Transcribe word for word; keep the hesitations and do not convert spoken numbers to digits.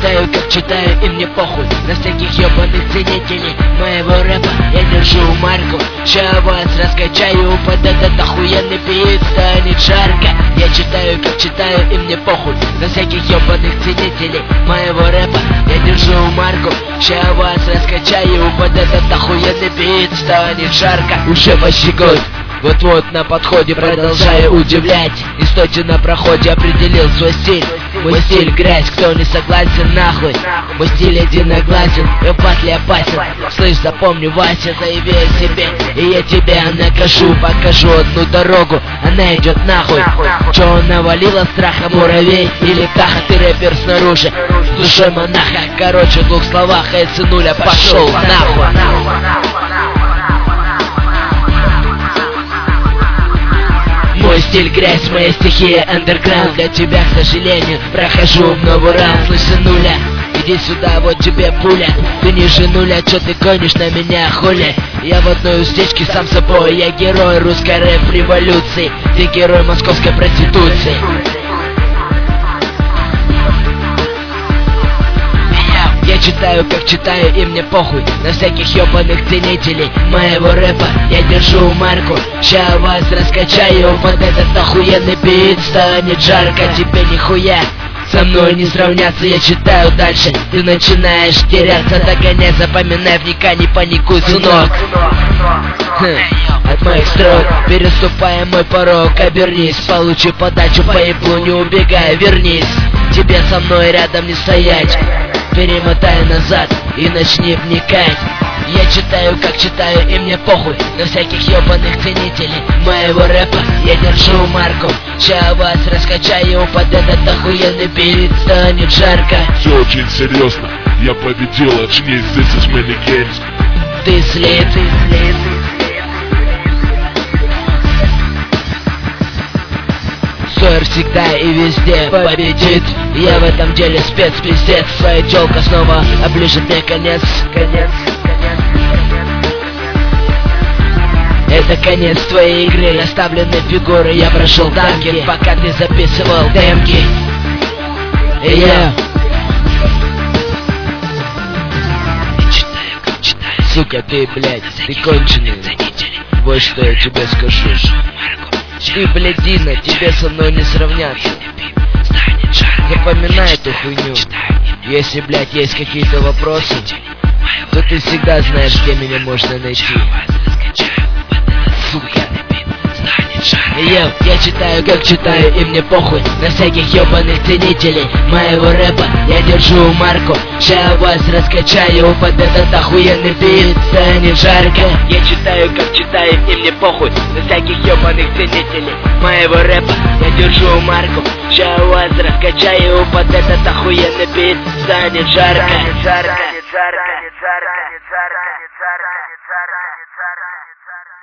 читаю, как читаю, и мне похуй на всяких ебаных ценителей моего рэпа. Я держу марку, ща вас раскачаю под этот охуенный бит, станет жарко. Я читаю, как читаю, и мне похуй на всяких ебаных ценителей моего рэпа. Я держу марку, ща вас раскачаю под этот охуенный бит, станет жарко. Уже почти год, вот-вот на подходе, продолжаю удивлять. Не стойте на проходе, определил свой стиль. Мой стиль грязь, кто не согласен, нахуй. Мой стиль единогласен, и батли опасен. Слышь, запомни, Вася, заяви о себе, и я тебя накажу. Покажу одну дорогу, она идет нахуй. Чё навалила страха, муравей или птаха? Ты рэпер снаружи, с душой монаха. Короче, в двух словах, эй, сынуля, пошел нахуй. Мой стиль грязь, моя стихия андерграунд. Для тебя, к сожалению, прохожу в новый раунд. Слышь, сынуля, иди сюда, вот тебе пуля. Ты ниже нуля, чё ты гонишь на меня, хули? Я в одной устечке сам собой, я герой русской рэп-революции. Ты герой московской проституции. Я читаю, как читаю, и мне похуй на всяких ёбаных ценителей моего рэпа. Я держу марку, ща вас раскачаю под этот охуенный бит, станет жарко. Тебе нихуя со мной не сравняться. Я читаю дальше, ты начинаешь теряться. Догоняй, запоминай, вникай, не паникуй, сынок. Хм. От моих строк переступая мой порог, обернись, получи подачу по еблу, не убегай, вернись. Тебе со мной рядом не стоять. Перемотай назад и начни вникать. Я читаю, как читаю, и мне похуй на всяких ёбаных ценителей моего рэпа. Я держу марку, ща вас раскачаю под этот охуенный бит, станет жарко. Все очень серьезно, я победил, очнись, this is many games. Ты слит, ты слит. Сойер всегда и везде победит. Я в этом деле спец-пиздец. Своя тёлка снова оближет мне конец. Конец. Это конец твоей игры, расставлены фигуры. Я прошел танки, пока ты записывал демки. Yeah. Сука, ты, блядь, ты конченый. Вот что я тебе скажу. Ты, блядина, тебе со мной не сравняться. Запоминай эту хуйню. Если, блядь, есть какие-то вопросы, то ты всегда знаешь, где меня можно найти. Сука. Я, я читаю, как читаю, и мне похуй на всяких ёбаных ценителей моего рэпа. Я держу марку, ща вас раскачаю под этот охуенный бит, станет жарко. Я читаю, как читаю, и мне похуй на всяких ёбаных ценителей моего рэпа. Я держу марку, ща вас раскачаю под этот охуенный бит, станет жарко. Станет жарко, станет жарко, станет жарко, станет жарко, станет жарко.